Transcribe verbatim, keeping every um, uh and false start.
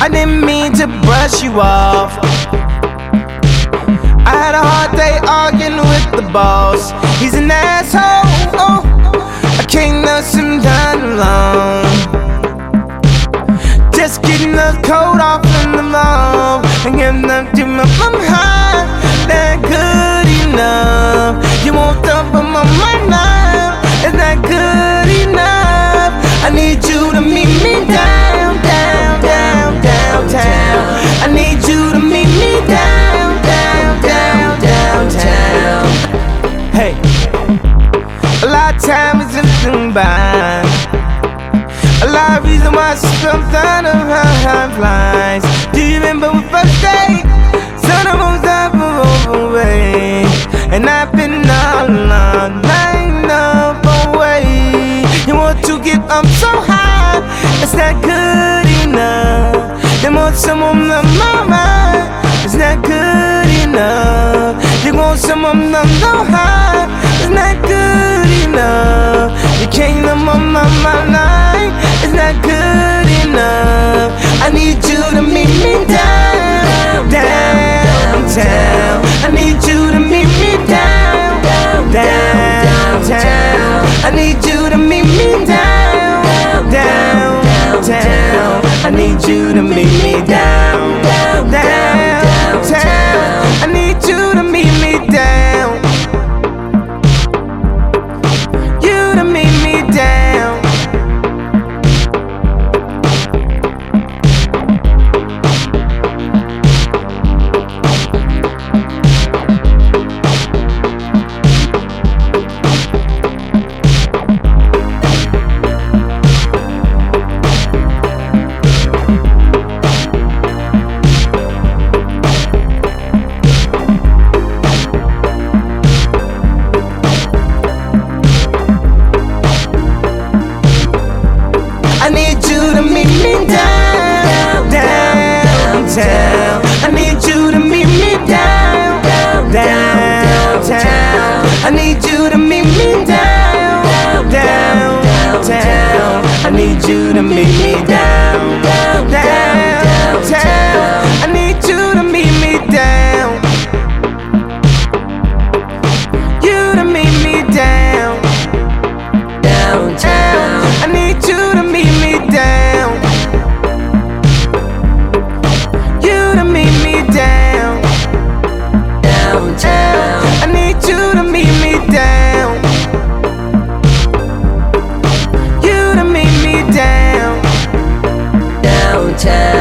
I didn't mean to brush you off. I had a hard day arguing with the boss. He's an asshole. Oh, I can't let him down alone. Just getting the coat off in the mall and getting them to my mom high. That good enough? You won't dump on my mind now. Is that good enough? I need you to meet me down, down, down, downtown. I need you to meet me down, down, down, downtown. Hey, a lot of time is in by. A lot of reason why I jumped out of high flies. Do you remember when first day? Sun almost up away, and I've been all alone, line up away. You want to get up so high, it's not good enough. They want someone on my mind, it's not good enough. They want someone on the high, it's not good enough. You can't come on my mind, it's not good enough. I need you to meet me down, downtown. I need you to meet me down, downtown. I need you to meet me down, downtown. I need you to meet me down, downtown. I need you to meet me down. You to meet me down. I need you to meet me down, downtown. I need you to meet me down, downtown. I need you to meet me down, downtown. I need you to meet me down, downtown. I need you to meet me down. You to meet me down, downtown. I need you to meet me down. You to meet me down, downtown. I need you to meet me down. You to meet me down, downtown.